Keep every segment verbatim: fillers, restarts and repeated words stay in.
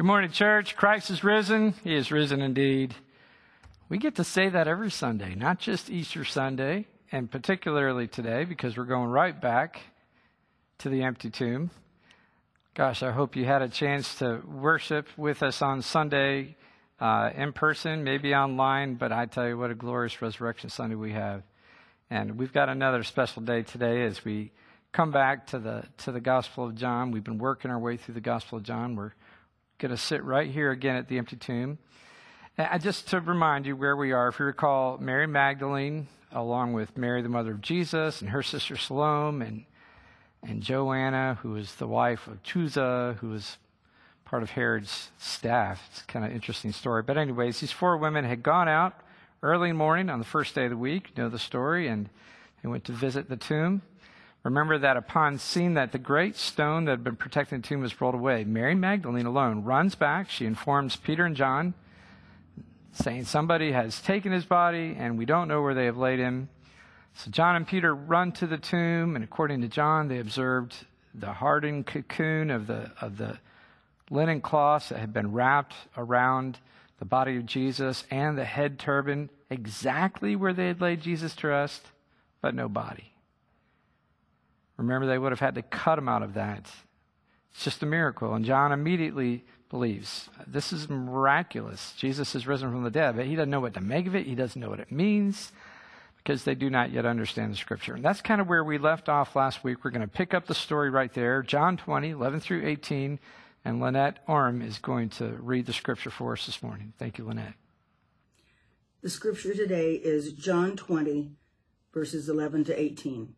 Good morning, church. Christ is risen. He is risen indeed. We get to say that every Sunday, not just Easter Sunday, and particularly today because we're going right back to the empty tomb. Gosh, I hope you had a chance to worship with us on Sunday uh, in person, maybe online, but I tell you what a glorious Resurrection Sunday we have. And we've got another special day today as we come back to the to the Gospel of John. We've been working our way through the Gospel of John. We're going to sit right here again at the empty tomb. And just to remind you where we are, if you recall, Mary Magdalene, along with Mary, the mother of Jesus, and her sister Salome, and and Joanna, who was the wife of Chuza, who was part of Herod's staff. It's kind of an interesting story. But anyways, these four women had gone out early in the morning on the first day of the week. You know the story. And they went to visit the tomb. Remember that upon seeing that the great stone that had been protecting the tomb was rolled away, Mary Magdalene alone runs back. She informs Peter and John, saying somebody has taken his body and we don't know where they have laid him. So John and Peter run to the tomb, and according to John, they observed the hardened cocoon of the of the linen cloths that had been wrapped around the body of Jesus and the head turban exactly where they had laid Jesus to rest, but no body. Remember, they would have had to cut him out of that. It's just a miracle. And John immediately believes, this is miraculous. Jesus is risen from the dead, but he doesn't know what to make of it. He doesn't know what it means because they do not yet understand the Scripture. And that's kind of where we left off last week. We're going to pick up the story right there, John twenty, eleven through eighteen. And Lynette Orm is going to read the Scripture for us this morning. Thank you, Lynette. The Scripture today is John twenty, verses eleven to eighteen.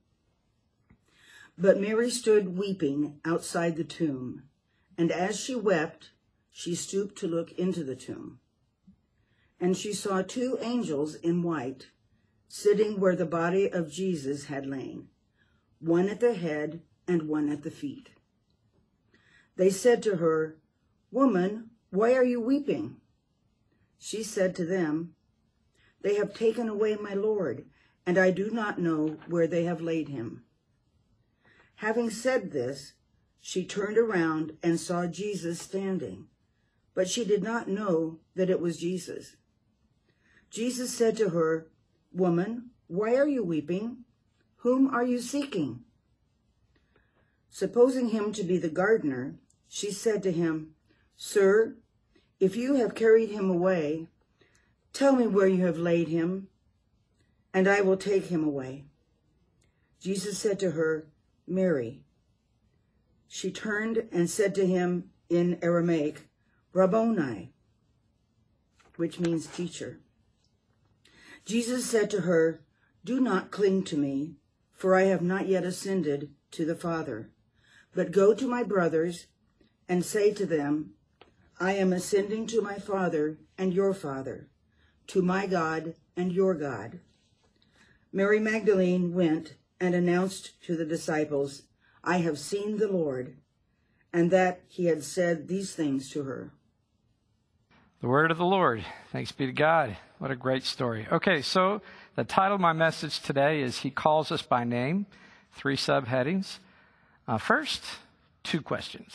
But Mary stood weeping outside the tomb, and as she wept, she stooped to look into the tomb. And she saw two angels in white, sitting where the body of Jesus had lain, one at the head and one at the feet. They said to her, "Woman, why are you weeping?" She said to them, "They have taken away my Lord, and I do not know where they have laid him." Having said this, she turned around and saw Jesus standing, but she did not know that it was Jesus. Jesus said to her, "Woman, why are you weeping? Whom are you seeking?" Supposing him to be the gardener, she said to him, "Sir, if you have carried him away, tell me where you have laid him, and I will take him away." Jesus said to her, "Mary." She turned and said to him in Aramaic, "Rabboni," which means teacher. Jesus said to her, "Do not cling to me, for I have not yet ascended to the Father. But go to my brothers and say to them, I am ascending to my Father and your Father, to my God and your God." Mary Magdalene went and announced to the disciples, "I have seen the Lord," and that he had said these things to her. The word of the Lord. Thanks be to God. What a great story. Okay, so the title of my message today is He Calls Us by Name. Three subheadings. Uh, first, two questions.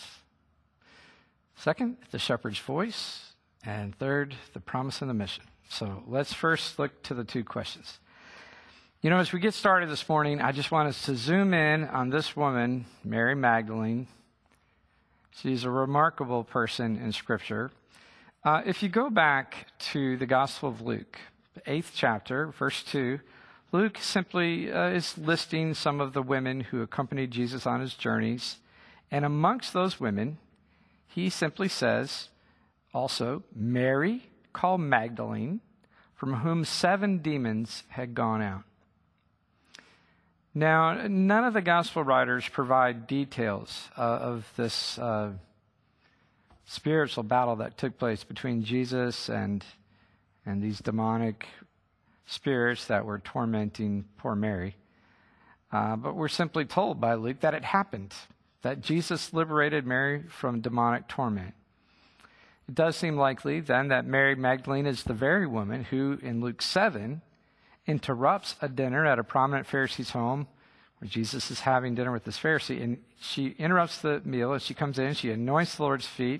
Second, the shepherd's voice. And third, the promise and the mission. So let's first look to the two questions. You know, as we get started this morning, I just want us to zoom in on this woman, Mary Magdalene. She's a remarkable person in Scripture. Uh, if you go back to the Gospel of Luke, the eighth chapter, verse two, Luke simply uh, is listing some of the women who accompanied Jesus on his journeys. And amongst those women, he simply says, also, Mary, called Magdalene, from whom seven demons had gone out. Now, none of the gospel writers provide details uh, of this uh, spiritual battle that took place between Jesus and and these demonic spirits that were tormenting poor Mary. Uh, but we're simply told by Luke that it happened, that Jesus liberated Mary from demonic torment. It does seem likely then that Mary Magdalene is the very woman who, in Luke seven, interrupts a dinner at a prominent Pharisee's home where Jesus is having dinner with this Pharisee, and she interrupts the meal as she comes in. She anoints the Lord's feet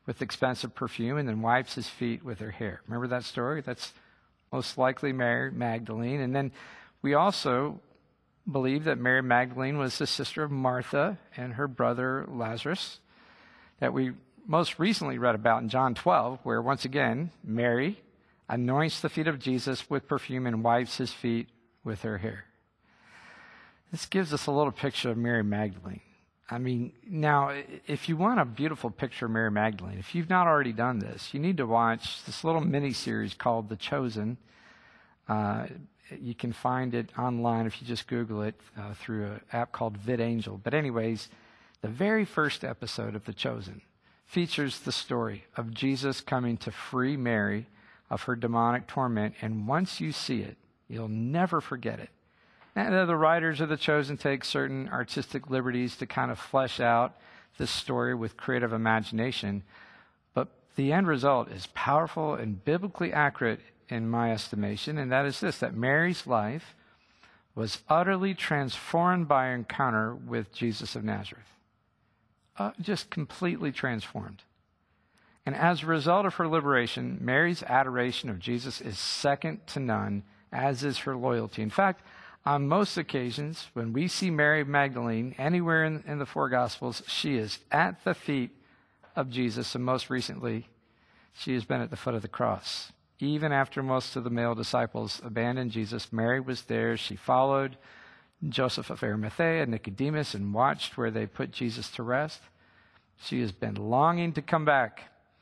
with expensive perfume and then wipes his feet with her hair. Remember that story? That's most likely Mary Magdalene. And then we also believe that Mary Magdalene was the sister of Martha and her brother Lazarus, that we most recently read about in John twelve, where once again, Mary anoints the feet of Jesus with perfume and wipes his feet with her hair. This gives us a little picture of Mary Magdalene. I mean, now, if you want a beautiful picture of Mary Magdalene, if you've not already done this, you need to watch this little mini-series called The Chosen. Uh, you can find it online if you just Google it uh, through an app called VidAngel. But anyways, the very first episode of The Chosen features the story of Jesus coming to free Mary of her demonic torment. And once you see it, you'll never forget it. And the writers of The Chosen take certain artistic liberties to kind of flesh out this story with creative imagination. But the end result is powerful and biblically accurate in my estimation, and that is this, that Mary's life was utterly transformed by her encounter with Jesus of Nazareth. Uh, just completely transformed. And as a result of her liberation, Mary's adoration of Jesus is second to none, as is her loyalty. In fact, on most occasions, when we see Mary Magdalene anywhere in, in the four Gospels, she is at the feet of Jesus, and most recently, she has been at the foot of the cross. Even after most of the male disciples abandoned Jesus, Mary was there. She followed Joseph of Arimathea and Nicodemus and watched where they put Jesus to rest. She has been longing to come back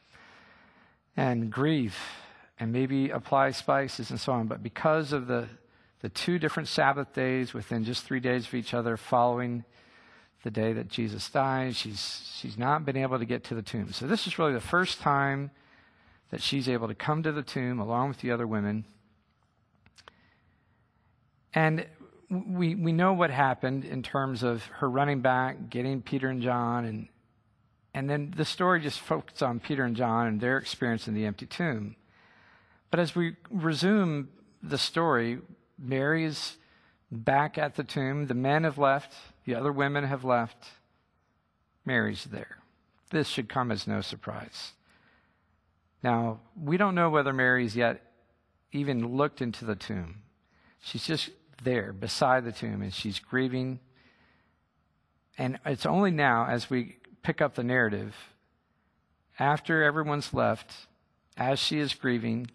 and grieve and maybe apply spices and so on, but because of the The two different Sabbath days within just three days of each other following the day that Jesus died, she's she's not been able to get to the tomb. So this is really the first time that she's able to come to the tomb along with the other women. And we we know what happened in terms of her running back, getting Peter and John, and and then the story just focuses on Peter and John and their experience in the empty tomb. But as we resume the story, Mary is back at the tomb. The men have left. The other women have left. Mary's there. This should come as no surprise. Now, we don't know whether Mary's yet even looked into the tomb. She's just there beside the tomb, and she's grieving. And it's only now, as we pick up the narrative, after everyone's left, as she is grieving,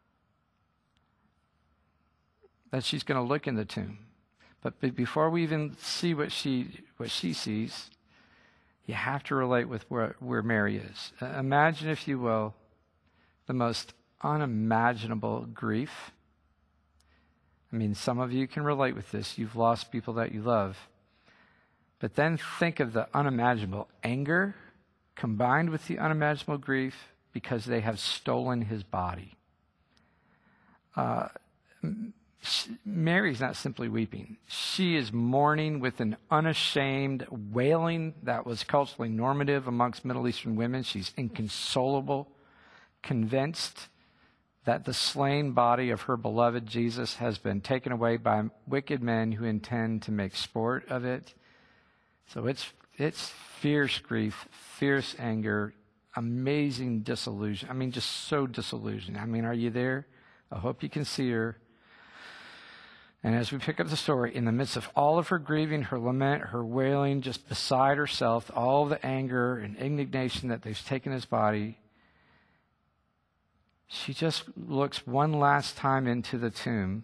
that she's going to look in the tomb. But before we even see what she what she sees, you have to relate with where, where Mary is. Uh, imagine, if you will, the most unimaginable grief. I mean, some of you can relate with this. You've lost people that you love. But then think of the unimaginable anger combined with the unimaginable grief because they have stolen his body. Uh, Mary's not simply weeping. She is mourning with an unashamed wailing that was culturally normative amongst Middle Eastern women. She's inconsolable, convinced that the slain body of her beloved Jesus has been taken away by wicked men who intend to make sport of it. So it's it's fierce grief, fierce anger, amazing disillusion. I mean, just so disillusioned. I mean, are you there? I hope you can see her. And as we pick up the story, in the midst of all of her grieving, her lament, her wailing, just beside herself, all the anger and indignation that they've taken his body, she just looks one last time into the tomb,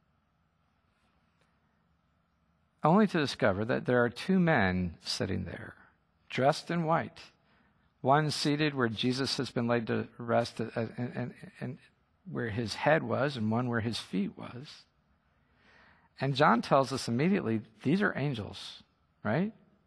only to discover that there are two men sitting there, dressed in white. One seated where Jesus has been laid to rest and, and, and where his head was, and one where his feet was. And John tells us immediately, these are angels, right?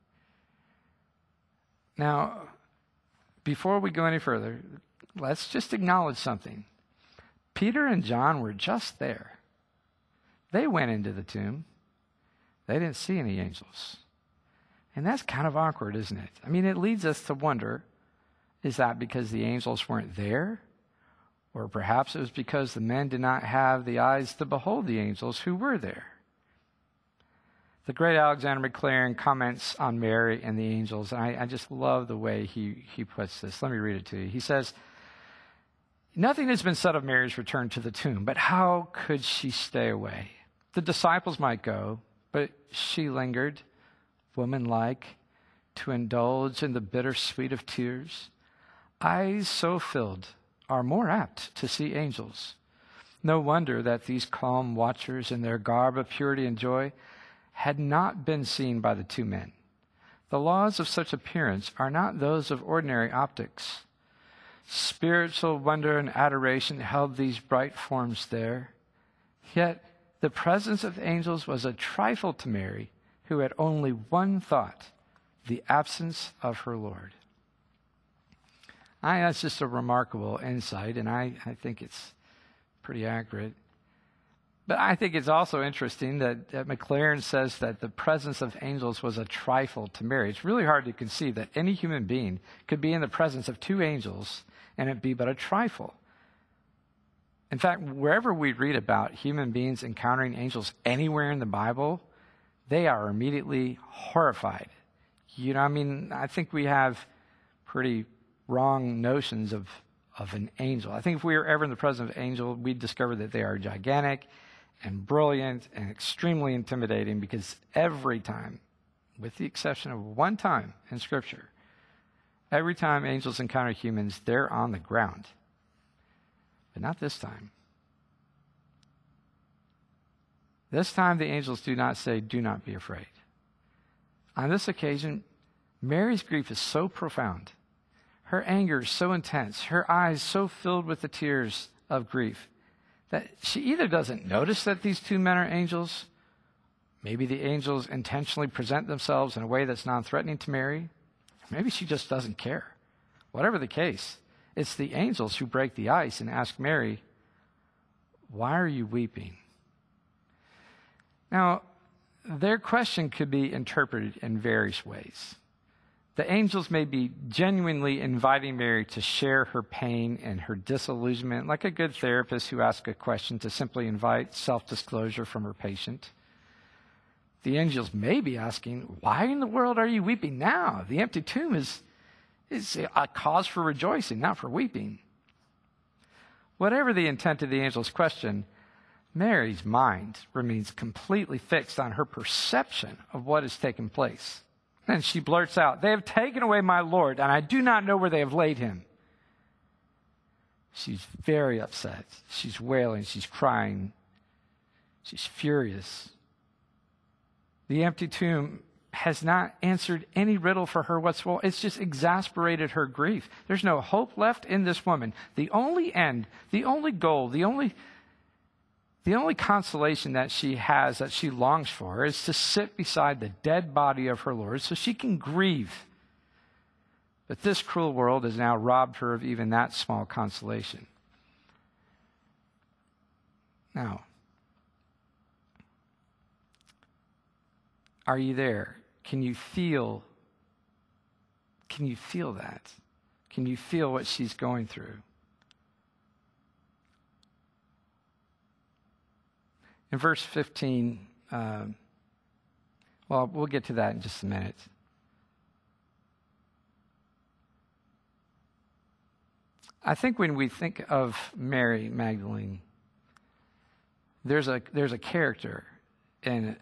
Now, before we go any further, let's just acknowledge something. Peter and John were just there. They went into the tomb. They didn't see any angels. And that's kind of awkward, isn't it? I mean, it leads us to wonder, is that because the angels weren't there? Or perhaps it was because the men did not have the eyes to behold the angels who were there. The great Alexander Maclaren comments on Mary and the angels, and I, I just love the way he, he puts this. Let me read it to you. He says, "Nothing has been said of Mary's return to the tomb, but how could she stay away? The disciples might go, but she lingered, woman-like, to indulge in the bitter sweet of tears. Eyes so filled are more apt to see angels. No wonder that these calm watchers in their garb of purity and joy had not been seen by the two men. The laws of such appearance are not those of ordinary optics. Spiritual wonder and adoration held these bright forms there. Yet the presence of angels was a trifle to Mary, who had only one thought, the absence of her Lord." I, that's just a remarkable insight, and I, I think it's pretty accurate. But I think it's also interesting that, that Maclaren says that the presence of angels was a trifle to Mary. It's really hard to conceive that any human being could be in the presence of two angels and it be but a trifle. In fact, wherever we read about human beings encountering angels anywhere in the Bible, they are immediately horrified. You know, I mean, I think we have pretty wrong notions of, of an angel. I think if we were ever in the presence of an angel, we'd discover that they are gigantic and brilliant and extremely intimidating, because every time, with the exception of one time in Scripture, every time angels encounter humans, they're on the ground. But not this time. This time the angels do not say, "Do not be afraid." On this occasion, Mary's grief is so profound, her anger is so intense, her eyes so filled with the tears of grief, that she either doesn't notice that these two men are angels, maybe the angels intentionally present themselves in a way that's non-threatening to Mary, or maybe she just doesn't care. Whatever the case, it's the angels who break the ice and ask Mary, "Why are you weeping?" Now, their question could be interpreted in various ways. The angels may be genuinely inviting Mary to share her pain and her disillusionment, like a good therapist who asks a question to simply invite self-disclosure from her patient. The angels may be asking, "Why in the world are you weeping now? The empty tomb is, is a cause for rejoicing, not for weeping." Whatever the intent of the angel's question, Mary's mind remains completely fixed on her perception of what has taken place. And she blurts out, "They have taken away my Lord, and I do not know where they have laid him." She's very upset. She's wailing. She's crying. She's furious. The empty tomb has not answered any riddle for her whatsoever. It's just exasperated her grief. There's no hope left in this woman. The only end, the only goal, the only The only consolation that she has, that she longs for, is to sit beside the dead body of her Lord so she can grieve. But this cruel world has now robbed her of even that small consolation. Now, are you there? Can you feel, can you feel that? Can you feel what she's going through? In verse fifteen, um, well, we'll get to that in just a minute. I think when we think of Mary Magdalene, there's a there's a character in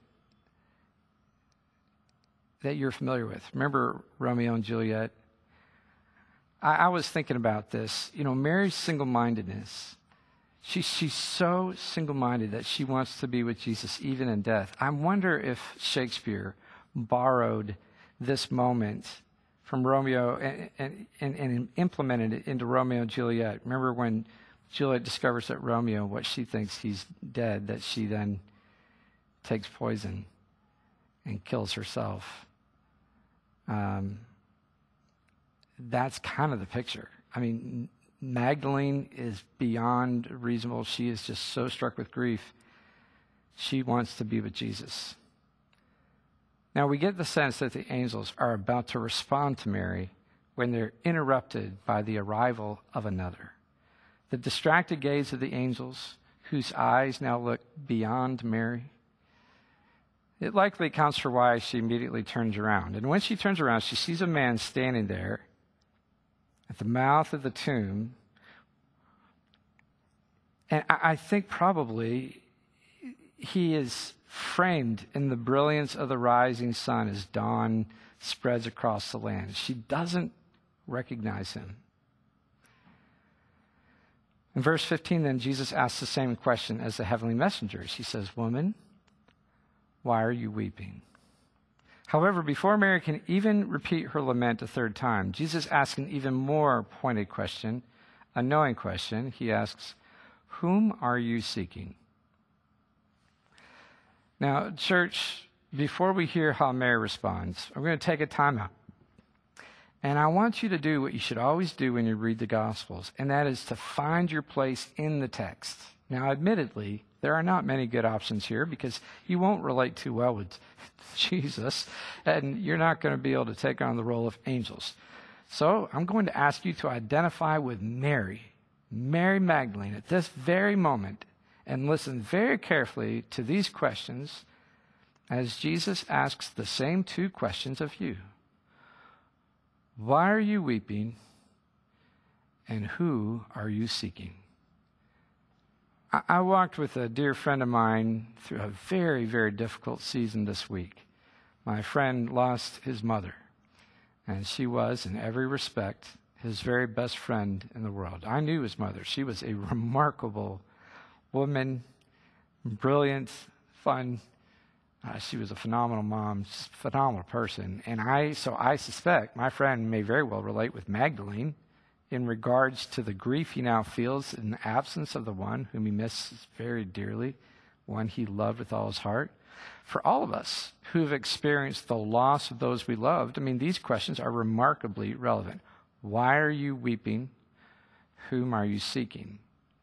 that you're familiar with. Remember Romeo and Juliet? I, I was thinking about this. You know, Mary's single-mindedness. She, she's so single-minded that she wants to be with Jesus even in death. I wonder if Shakespeare borrowed this moment from Romeo and, and, and, and implemented it into Romeo and Juliet. Remember when Juliet discovers that Romeo, what she thinks he's dead, that she then takes poison and kills herself. Um, that's kind of the picture. I mean, Magdalene is beyond reasonable. She is just so struck with grief. She wants to be with Jesus. Now, we get the sense that the angels are about to respond to Mary when they're interrupted by the arrival of another. The distracted gaze of the angels, whose eyes now look beyond Mary, It likely accounts for why she immediately turns around. And when she turns around, she sees a man standing there at the mouth of the tomb. And I think probably he is framed in the brilliance of the rising sun as dawn spreads across the land. She doesn't recognize him. In verse fifteen, then, Jesus asks the same question as the heavenly messengers. He says, "Woman, why are you weeping?" However, before Mary can even repeat her lament a third time, Jesus asks an even more pointed question, a knowing question. He asks, "Whom are you seeking?" Now, church, before we hear how Mary responds, I'm going to take a time out. And I want you to do what you should always do when you read the Gospels, and that is to find your place in the text. Now, admittedly, there are not many good options here because you won't relate too well with Jesus, and you're not going to be able to take on the role of angels. So I'm going to ask you to identify with Mary, Mary Magdalene, at this very moment, and listen very carefully to these questions as Jesus asks the same two questions of you. Why are you weeping, and who are you seeking? I, I walked with a dear friend of mine through a very, very difficult season this week. My friend lost his mother, and she was, in every respect, his very best friend in the world. I knew his mother. She was a remarkable woman, brilliant, fun. Uh, she was a phenomenal mom, phenomenal person. And I, so I suspect my friend may very well relate with Magdalene in regards to the grief he now feels in the absence of the one whom he misses very dearly, one he loved with all his heart. For all of us who have experienced the loss of those we loved, I mean, these questions are remarkably relevant. Why are you weeping? Whom are you seeking?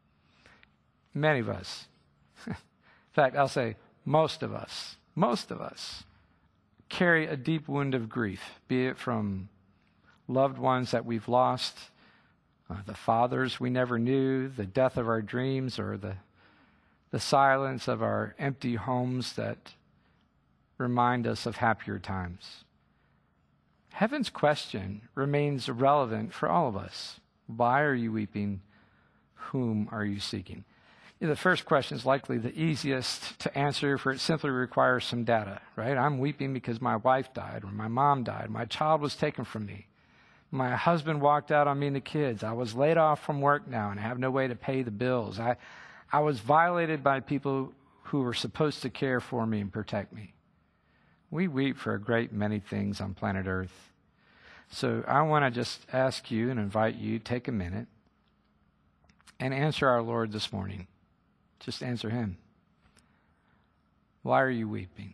Many of us, in fact, I'll say most of us, most of us carry a deep wound of grief, be it from loved ones that we've lost, uh, the fathers we never knew, the death of our dreams, or the, the silence of our empty homes that remind us of happier times. Heaven's question remains relevant for all of us. Why are you weeping? Whom are you seeking? The first question is likely the easiest to answer, for it simply requires some data, right? I'm weeping because my wife died, or my mom died, my child was taken from me, my husband walked out on me and the kids, I was laid off from work now and have no way to pay the bills, I, I was violated by people who were supposed to care for me and protect me. We weep for a great many things on planet Earth. So I want to just ask you and invite you, take a minute and answer our Lord this morning. Just answer him. Why are you weeping?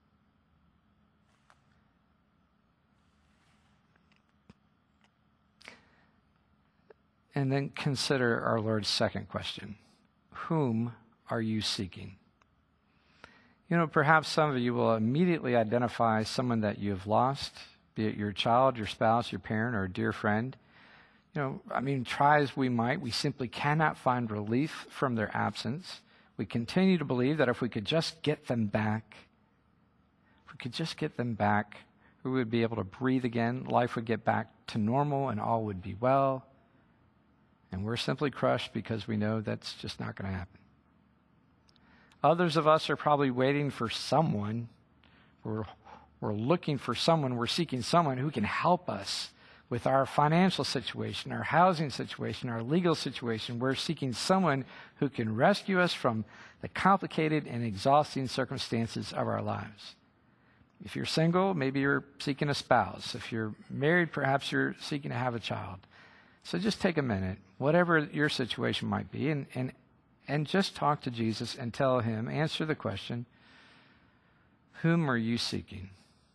And then consider our Lord's second question. Whom are you seeking? You know, perhaps some of you will immediately identify someone that you have lost, be it your child, your spouse, your parent, or a dear friend. You know, I mean, try as we might, we simply cannot find relief from their absence. We continue to believe that if we could just get them back, if we could just get them back, we would be able to breathe again, life would get back to normal, and all would be well. And we're simply crushed because we know that's just not going to happen. Others of us are probably waiting for someone. We're, we're looking for someone, we're seeking someone who can help us with our financial situation, our housing situation, our legal situation. We're seeking someone who can rescue us from the complicated and exhausting circumstances of our lives. If you're single, maybe you're seeking a spouse. If you're married, perhaps you're seeking to have a child. So just take a minute, whatever your situation might be, and, and, and just talk to Jesus and tell him, answer the question, whom are you seeking?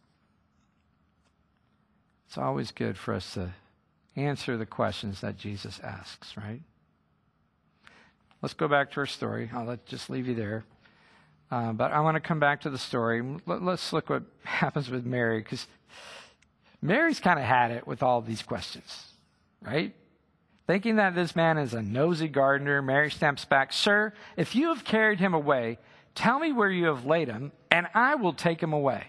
It's always good for us to answer the questions that Jesus asks, right? Let's go back to our story. I'll let, just leave you there. Uh, but I want to come back to the story. Let, let's look what happens with Mary, because Mary's kind of had it with all these questions, right? Thinking that this man is a nosy gardener, Mary snaps back, "Sir, if you have carried him away, tell me where you have laid him, and I will take him away."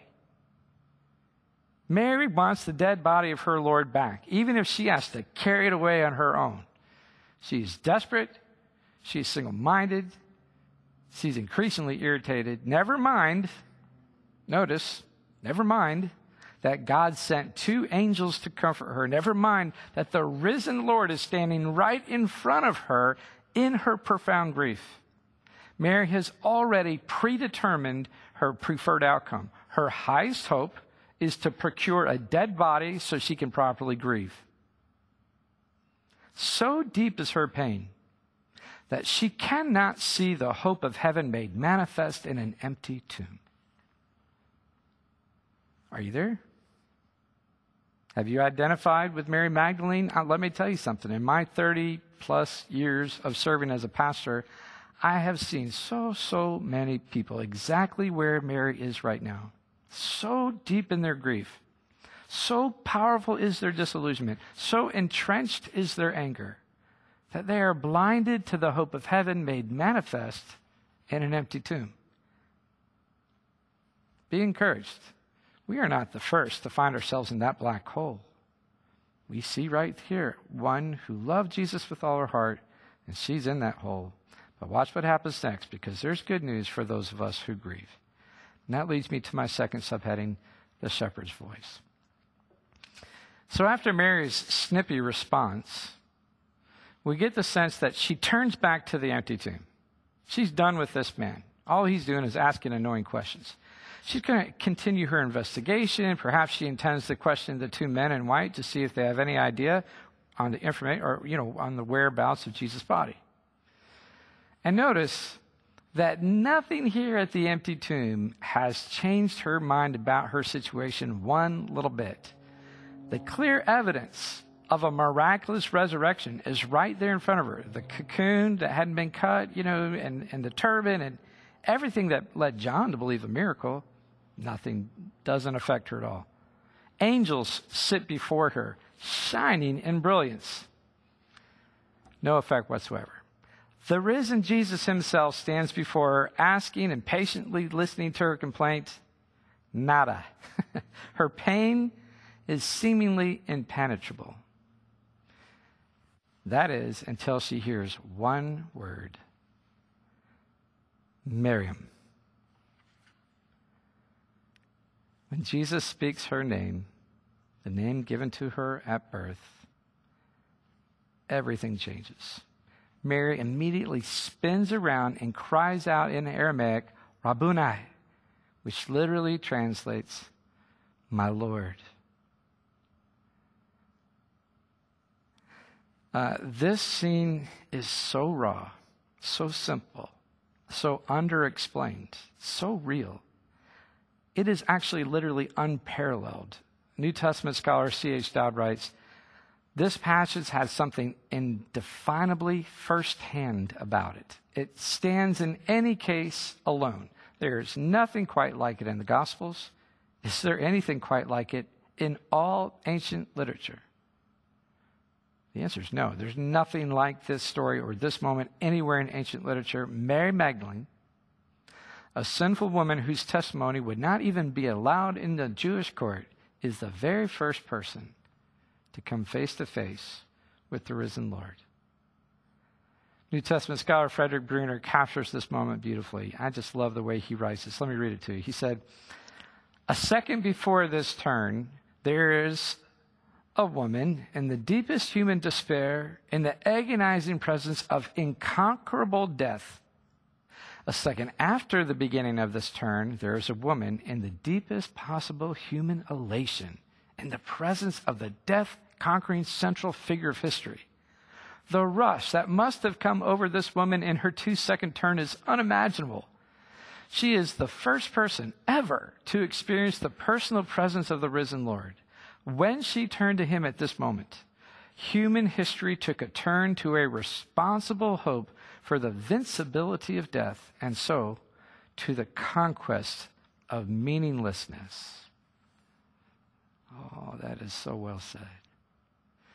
Mary wants the dead body of her Lord back, even if she has to carry it away on her own. She's desperate. She's single-minded. She's increasingly irritated. Never mind, notice, never mind that God sent two angels to comfort her. Never mind that the risen Lord is standing right in front of her in her profound grief. Mary has already predetermined her preferred outcome. Her highest hope is to procure a dead body so she can properly grieve. So deep is her pain that she cannot see the hope of heaven made manifest in an empty tomb. Are you there? Have you identified with Mary Magdalene? Uh, let me tell you something. In my thirty plus years of serving as a pastor, I have seen so, so many people exactly where Mary is right now. So deep in their grief. So powerful is their disillusionment. So entrenched is their anger that they are blinded to the hope of heaven made manifest in an empty tomb. Be encouraged. We are not the first to find ourselves in that black hole. We see right here one who loved Jesus with all her heart, and she's in that hole. But watch what happens next, because there's good news for those of us who grieve. And that leads me to my second subheading, the shepherd's voice. So after Mary's snippy response, we get the sense that she turns back to the empty tomb. She's done with this man. All he's doing is asking annoying questions. She's going to continue her investigation. Perhaps she intends to question the two men in white to see if they have any idea on the information or, you know, on the whereabouts of Jesus' body. And notice that nothing here at the empty tomb has changed her mind about her situation one little bit. The clear evidence of a miraculous resurrection is right there in front of her. The cocoon that hadn't been cut, you know, and, and the turban and everything that led John to believe a miracle, nothing doesn't affect her at all. Angels sit before her, shining in brilliance. No effect whatsoever. The risen Jesus himself stands before her, asking and patiently listening to her complaint. Nada. Her pain is seemingly impenetrable. That is, until she hears one word. Miriam. When Jesus speaks her name, the name given to her at birth, everything changes. Mary immediately spins around and cries out in Aramaic, Rabboni, which literally translates, my Lord. Uh, this scene is so raw, so simple, so underexplained, so real. It is actually literally unparalleled. New Testament scholar C H Dowd writes, this passage has something indefinably firsthand about it. It stands in any case alone. There's nothing quite like it in the Gospels. Is there anything quite like it in all ancient literature? The answer is no. There's nothing like this story or this moment anywhere in ancient literature. Mary Magdalene, a sinful woman whose testimony would not even be allowed in the Jewish court, is the very first person to come face to face with the risen Lord. New Testament scholar Frederick Bruner captures this moment beautifully. I just love the way he writes this. Let me read it to you. He said, a second before this turn, there is a woman in the deepest human despair, in the agonizing presence of inconquerable death. A second after the beginning of this turn, there is a woman in the deepest possible human elation, in the presence of the death-conquering central figure of history. The rush that must have come over this woman in her two-second turn is unimaginable. She is the first person ever to experience the personal presence of the risen Lord. When she turned to him at this moment, human history took a turn to a responsible hope for the invincibility of death, and so to the conquest of meaninglessness. Oh, that is so well said.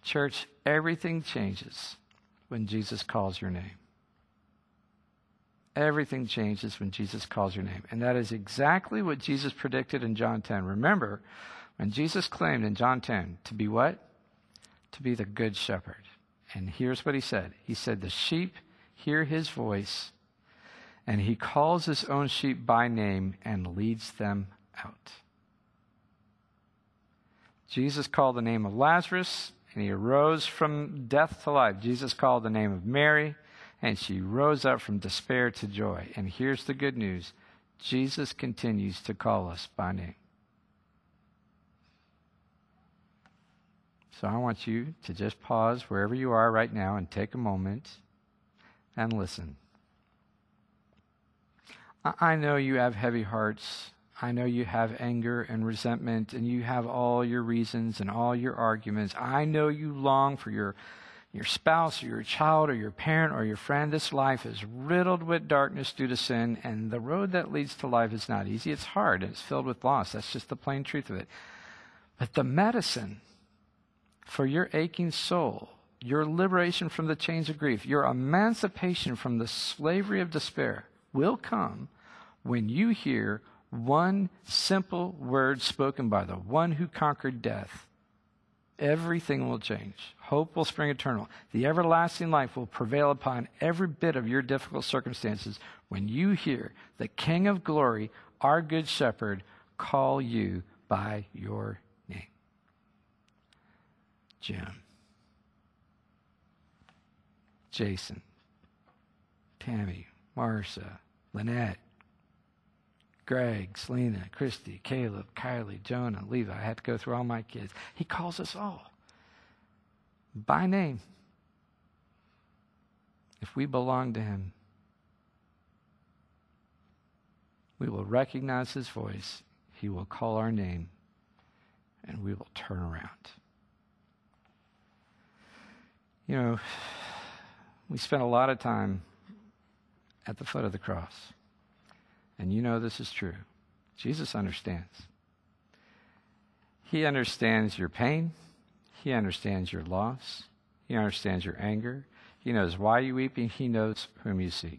Church, everything changes when Jesus calls your name. Everything changes when Jesus calls your name. And that is exactly what Jesus predicted in John ten. Remember, when Jesus claimed in John ten to be what? To be the good shepherd. And here's what he said. He said, the sheep hear his voice, and he calls his own sheep by name and leads them out. Jesus called the name of Lazarus, and he arose from death to life. Jesus called the name of Mary, and she rose up from despair to joy. And here's the good news. Jesus continues to call us by name. So I want you to just pause wherever you are right now and take a moment and listen. I know you have heavy hearts. I know you have anger and resentment, and you have all your reasons and all your arguments. I know you long for your, your spouse or your child or your parent or your friend. This life is riddled with darkness due to sin, and the road that leads to life is not easy. It's hard, and it's filled with loss. That's just the plain truth of it. But the medicine for your aching soul, your liberation from the chains of grief, your emancipation from the slavery of despair will come when you hear one simple word spoken by the one who conquered death. Everything will change. Hope will spring eternal. The everlasting life will prevail upon every bit of your difficult circumstances when you hear the King of Glory, our Good Shepherd, call you by your name. Jim, Jason, Tammy, Marcia, Lynette, Greg, Selena, Christy, Caleb, Kylie, Jonah, Levi. I had to go through all my kids. He calls us all by name. If we belong to him, we will recognize his voice. He will call our name, and we will turn around. You know, we spent a lot of time at the foot of the cross. And you know this is true. Jesus understands. He understands your pain. He understands your loss. He understands your anger. He knows why you weep, and he knows whom you seek.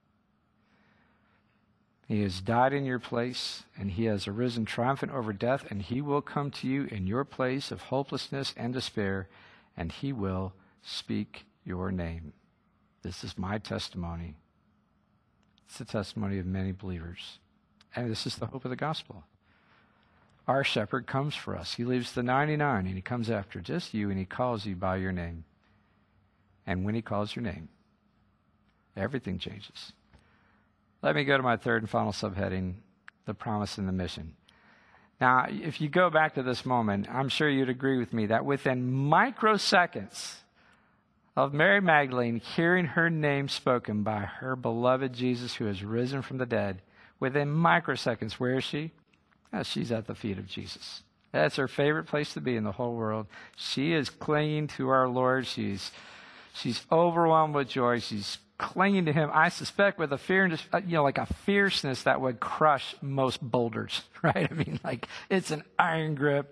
He has died in your place, and he has arisen triumphant over death, and he will come to you in your place of hopelessness and despair, and he will speak your name. This is my testimony. It's the testimony of many believers. And this is the hope of the gospel. Our shepherd comes for us. He leaves the ninety-nine, and he comes after just you, and he calls you by your name. And when he calls your name, everything changes. Let me go to my third and final subheading, the promise and the mission. Now, if you go back to this moment, I'm sure you'd agree with me that within microseconds of Mary Magdalene hearing her name spoken by her beloved Jesus who has risen from the dead, within microseconds, where is she? Oh, she's at the feet of Jesus. That's her favorite place to be in the whole world. She is clinging to our Lord. She's, she's overwhelmed with joy. She's clinging to him, I suspect, with a fear, and just, you know, like a fierceness that would crush most boulders, right? I mean, like, it's an iron grip.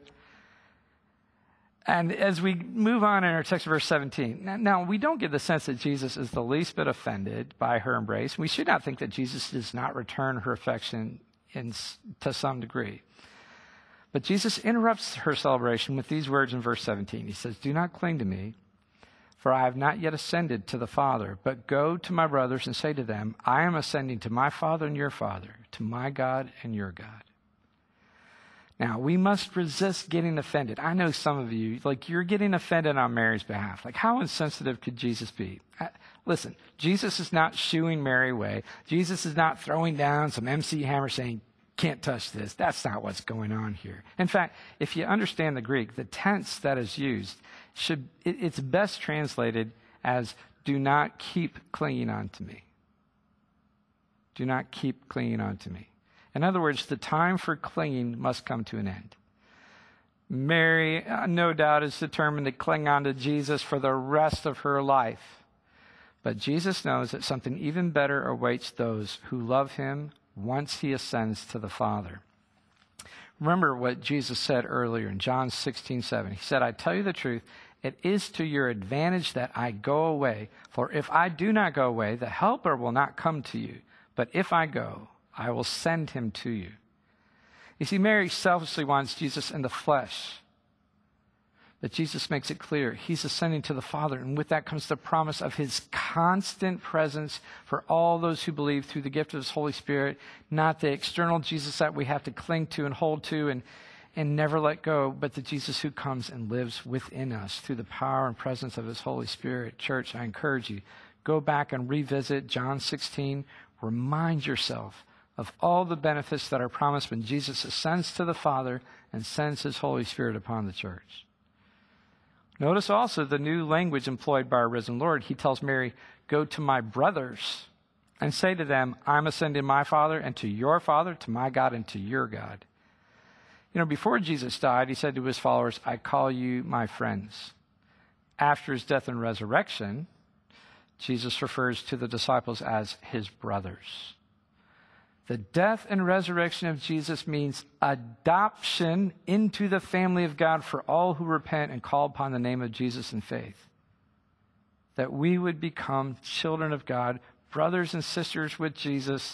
And as we move on in our text, verse seventeen, now we don't get the sense that Jesus is the least bit offended by her embrace. We should not think that Jesus does not return her affection in, to some degree. But Jesus interrupts her celebration with these words in verse seventeen. He says, "Do not cling to me, for I have not yet ascended to the Father, but go to my brothers and say to them, I am ascending to my Father and your Father, to my God and your God." Now, we must resist getting offended. I know some of you, like, you're getting offended on Mary's behalf. Like, how insensitive could Jesus be? I, listen, Jesus is not shooing Mary away. Jesus is not throwing down some M C Hammer saying, can't touch this. That's not what's going on here. In fact, if you understand the Greek, the tense that is used, should it, it's best translated as, do not keep clinging on to me. Do not keep clinging on to me. In other words, the time for clinging must come to an end. Mary, uh, no doubt, is determined to cling on to Jesus for the rest of her life. But Jesus knows that something even better awaits those who love him once he ascends to the Father. Remember what Jesus said earlier in John sixteen seven. He said, I tell you the truth, It is to your advantage that I go away. For if I do not go away, the Helper will not come to you. But if I go, I will send him to you. You see, Mary selfishly wants Jesus in the flesh. But Jesus makes it clear he's ascending to the Father, and with that comes the promise of his constant presence for all those who believe through the gift of his Holy Spirit, not the external Jesus that we have to cling to and hold to and, and never let go, but the Jesus who comes and lives within us through the power and presence of his Holy Spirit. Church, I encourage you, go back and revisit John sixteen. Remind yourself of all the benefits that are promised when Jesus ascends to the Father and sends his Holy Spirit upon the church. Notice also the new language employed by our risen Lord. He tells Mary, go to my brothers and say to them, I'm ascending my Father and to your Father, to my God and to your God. You know, before Jesus died, he said to his followers, I call you my friends. After his death and resurrection, Jesus refers to the disciples as his brothers. The death and resurrection of Jesus means adoption into the family of God for all who repent and call upon the name of Jesus in faith. That we would become children of God, brothers and sisters with Jesus,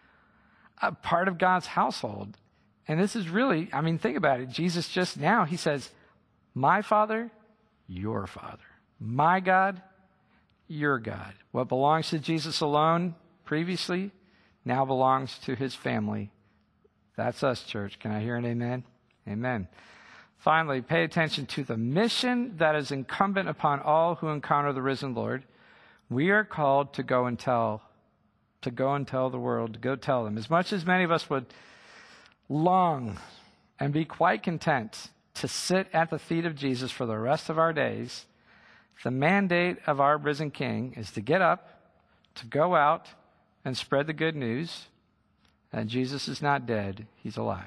a part of God's household. And this is really, I mean, think about it. Jesus just now, he says, my Father, your Father. My God, your God. What belongs to Jesus alone previously now belongs to his family. That's us, church. Can I hear an amen? Amen. Finally, pay attention to the mission that is incumbent upon all who encounter the risen Lord. We are called to go and tell, to go and tell the world, to go tell them. As much as many of us would long and be quite content to sit at the feet of Jesus for the rest of our days, the mandate of our risen King is to get up, to go out, and spread the good news that Jesus is not dead, he's alive.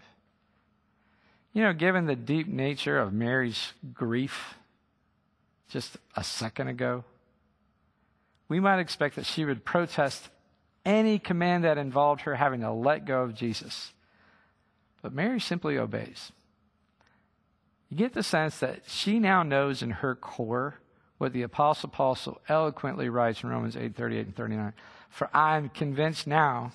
You know, given the deep nature of Mary's grief just a second ago, we might expect that she would protest any command that involved her having to let go of Jesus. But Mary simply obeys. You get the sense that she now knows in her core what the Apostle Paul so eloquently writes in Romans eight, thirty-eight and thirty-nine. For I am convinced now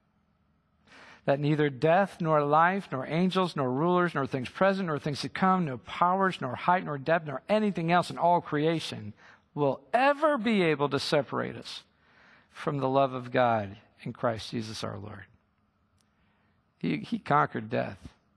that neither death, nor life, nor angels, nor rulers, nor things present, nor things to come, no powers, nor height, nor depth, nor anything else in all creation will ever be able to separate us from the love of God in Christ Jesus our Lord. He, he conquered death.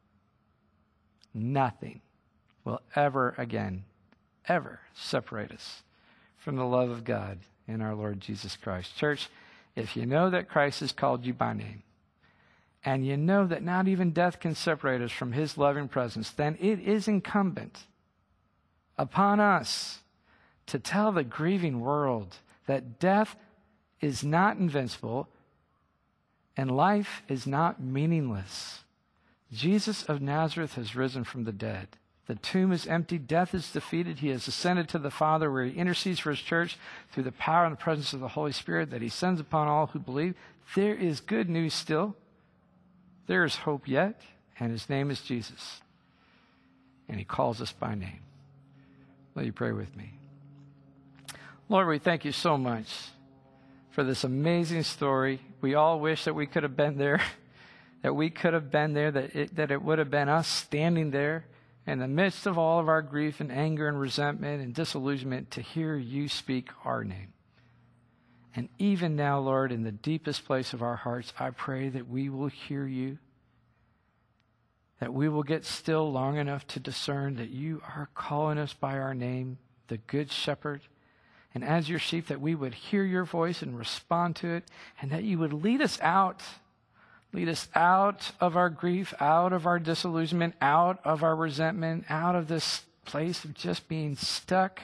Nothing will ever again, ever separate us from the love of God in our Lord Jesus Christ. Church, if you know that Christ has called you by name, and you know that not even death can separate us from his loving presence, then it is incumbent upon us to tell the grieving world that death is not invincible and life is not meaningless. Jesus of Nazareth has risen from the dead. The tomb is empty. Death is defeated. He has ascended to the Father, where he intercedes for his church through the power and the presence of the Holy Spirit that he sends upon all who believe. There is good news still. There is hope yet, and his name is Jesus. And he calls us by name. Will you pray with me? Lord, we thank you so much for this amazing story. We all wish that we could have been there, that we could have been there, that it, that it would have been us standing there in the midst of all of our grief and anger and resentment and disillusionment, to hear you speak our name. And even now, Lord, in the deepest place of our hearts, I pray that we will hear you, that we will get still long enough to discern that you are calling us by our name, the Good Shepherd. And as your sheep, that we would hear your voice and respond to it, and that you would lead us out Lead us out of our grief, out of our disillusionment, out of our resentment, out of this place of just being stuck.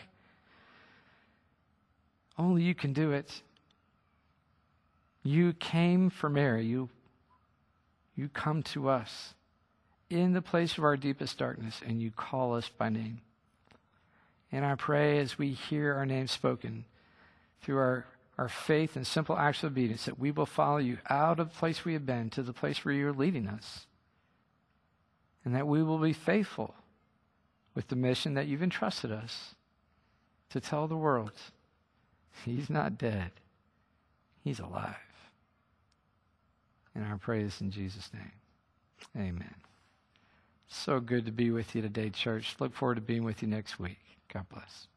Only you can do it. You came for Mary. You, you come to us in the place of our deepest darkness, and you call us by name. And I pray as we hear our name spoken through our our faith and simple acts of obedience, that we will follow you out of the place we have been to the place where you're leading us. And that we will be faithful with the mission that you've entrusted us. to tell the world he's not dead, he's alive. And I pray this in Jesus' name. Amen. So good to be with you today, church. Look forward to being with you next week. God bless.